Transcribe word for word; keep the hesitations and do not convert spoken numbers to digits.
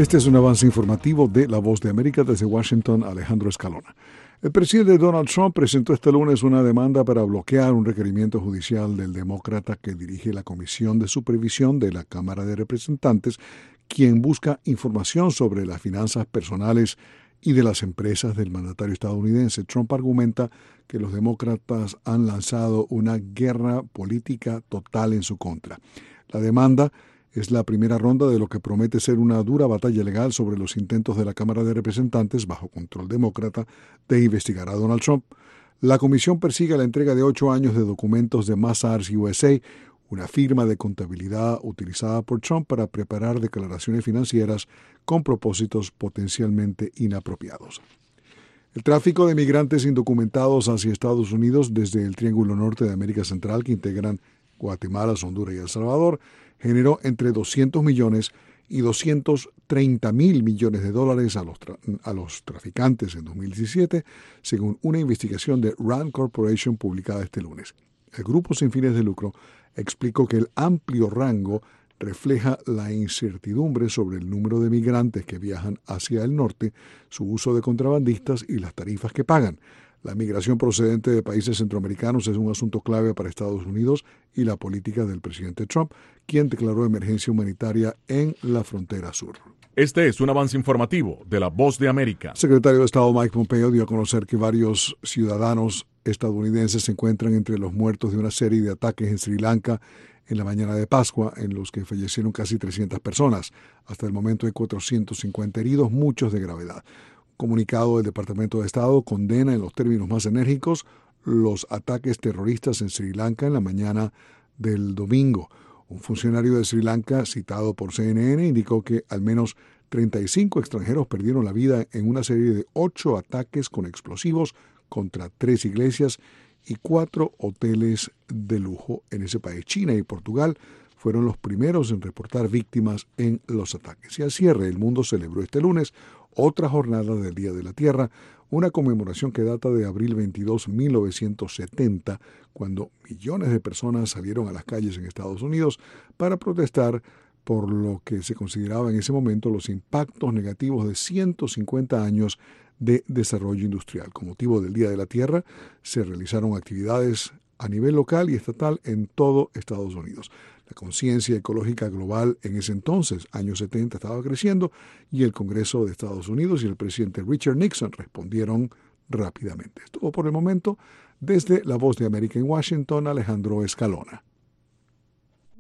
Este es un avance informativo de La Voz de América desde Washington, Alejandro Escalona. El presidente Donald Trump presentó este lunes una demanda para bloquear un requerimiento judicial del demócrata que dirige la Comisión de Supervisión de la Cámara de Representantes, quien busca información sobre las finanzas personales y de las empresas del mandatario estadounidense. Trump argumenta que los demócratas han lanzado una guerra política total en su contra. La demanda es la primera ronda de lo que promete ser una dura batalla legal sobre los intentos de la Cámara de Representantes, bajo control demócrata, de investigar a Donald Trump. La comisión persigue la entrega de ocho años de documentos de Mazars U S A, una firma de contabilidad utilizada por Trump para preparar declaraciones financieras con propósitos potencialmente inapropiados. El tráfico de migrantes indocumentados hacia Estados Unidos desde el Triángulo Norte de América Central, que integran Guatemala, Honduras y El Salvador, generó entre doscientos millones y doscientos treinta mil millones de dólares a los, tra- a los traficantes en dos mil diecisiete, según una investigación de Rand Corporation publicada este lunes. El grupo sin fines de lucro explicó que el amplio rango refleja la incertidumbre sobre el número de migrantes que viajan hacia el norte, su uso de contrabandistas y las tarifas que pagan. La migración procedente de países centroamericanos es un asunto clave para Estados Unidos y la política del presidente Trump, quien declaró emergencia humanitaria en la frontera sur. Este es un avance informativo de La Voz de América. El secretario de Estado Mike Pompeo dio a conocer que varios ciudadanos estadounidenses se encuentran entre los muertos de una serie de ataques en Sri Lanka en la mañana de Pascua, en los que fallecieron casi trescientas personas. Hasta el momento hay cuatrocientos cincuenta heridos, muchos de gravedad. Un comunicado del Departamento de Estado condena en los términos más enérgicos los ataques terroristas en Sri Lanka en la mañana del domingo. Un funcionario de Sri Lanka, citado por C N N, indicó que al menos treinta y cinco extranjeros perdieron la vida en una serie de ocho ataques con explosivos contra tres iglesias y cuatro hoteles de lujo en ese país. China y Portugal fueron los primeros en reportar víctimas en los ataques. Y al cierre, el mundo celebró este lunes otra jornada del Día de la Tierra, una conmemoración que data de abril veintidós de mil novecientos setenta, cuando millones de personas salieron a las calles en Estados Unidos para protestar por lo que se consideraba en ese momento los impactos negativos de ciento cincuenta años de desarrollo industrial. Con motivo del Día de la Tierra, se realizaron actividades a nivel local y estatal en todo Estados Unidos. La conciencia ecológica global en ese entonces, años setenta, estaba creciendo y el Congreso de Estados Unidos y el presidente Richard Nixon respondieron rápidamente. Estuvo por el momento desde La Voz de América en Washington, Alejandro Escalona.